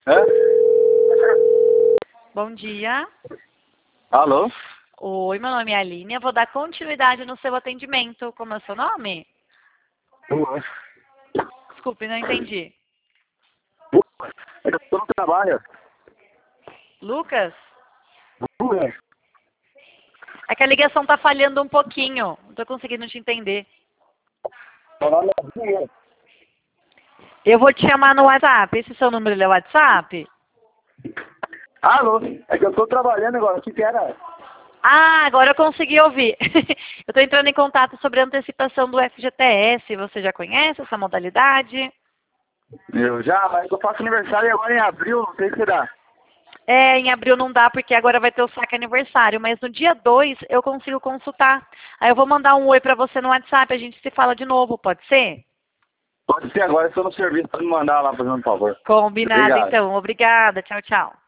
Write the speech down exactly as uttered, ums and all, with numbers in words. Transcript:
É? Bom dia. Alô? Oi, meu nome é Aline. Eu vou dar continuidade no seu atendimento. Como é o seu nome? Boa. Desculpe, não entendi. Boa. É que eu tô no trabalho. Lucas? Boa. É que a ligação tá falhando um pouquinho. Não tô conseguindo te entender. Meu nome é Boa. Eu vou te chamar no WhatsApp. Esse seu número é o WhatsApp? Alô? É que eu tô trabalhando agora. O que que era? Ah, agora eu consegui ouvir. Eu tô entrando em contato sobre a antecipação do F G T S. Você já conhece essa modalidade? Eu já, mas eu faço aniversário agora em abril, não sei se dá. É, em abril não dá porque agora vai ter o saque aniversário, mas no dia dois eu consigo consultar. Aí eu vou mandar um oi pra você no WhatsApp, a gente se fala de novo, pode ser? Pode ser agora, eu estou no serviço, pode me mandar lá, fazendo um favor. Combinado Obrigado. então. Obrigada. Tchau, tchau.